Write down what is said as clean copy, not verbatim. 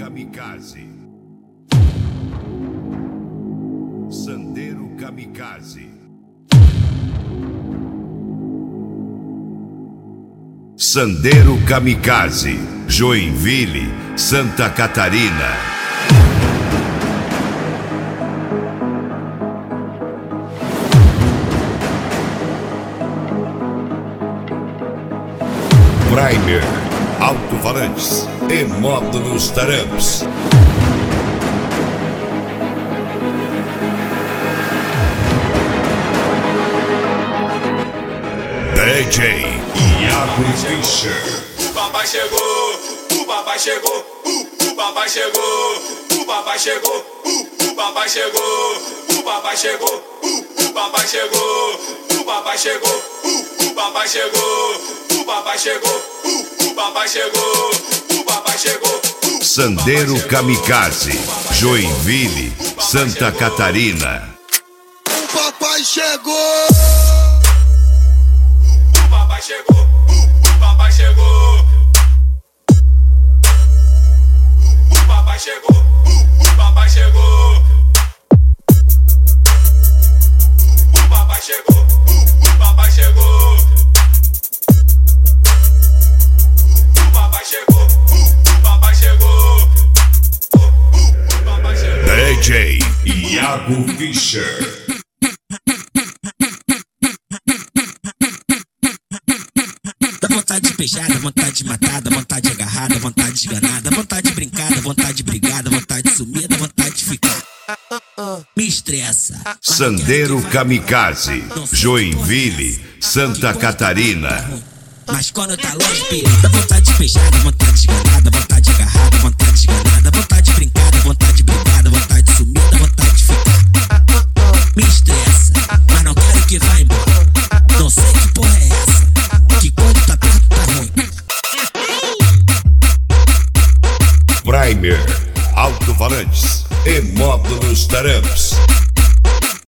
Kamikaze. Sandero Kamikaze. Sandero Kamikaze, Joinville, Santa Catarina. Primer, alto-falantes e módulos taramps. DJ Iago Fischer. O papai chegou, o papai chegou, o papai chegou, o papai chegou, o papai chegou, o papai chegou, o papai chegou, o papai chegou, o papai chegou, o papai chegou, o papai chegou, o papai chegou. Sandero Kamikaze, Joinville, Santa Catarina. O papai chegou. O papai chegou, o papai chegou. O papai chegou, o papai chegou. O papai chegou, o papai chegou. O papai chegou, o papai chegou. O papai chegou. DJ Iago Fischer. Dá vontade de beijar, dá vontade de matar, dá vontade de agarrar, dá vontade de esganar, dá vontade de brincar, dá vontade de brigar, dá vontade de sumir, dá vontade de ficar. Me estressa. Sandero Kamikaze, Joinville, Santa Catarina. Mas quando tá longe, pira, dá vontade de beijar, dá vontade de esganar, dá vontade de agarrar, dá vontade de esganar, dá vontade de brincar, dá vontade de brigar, dá vontade de sumir, dá vontade de ficar. Me estressa, mas não quero que vá embora. Não sei que porra é essa, que quando tá perto tá ruim. Primer, alto-falantes e módulos taramps.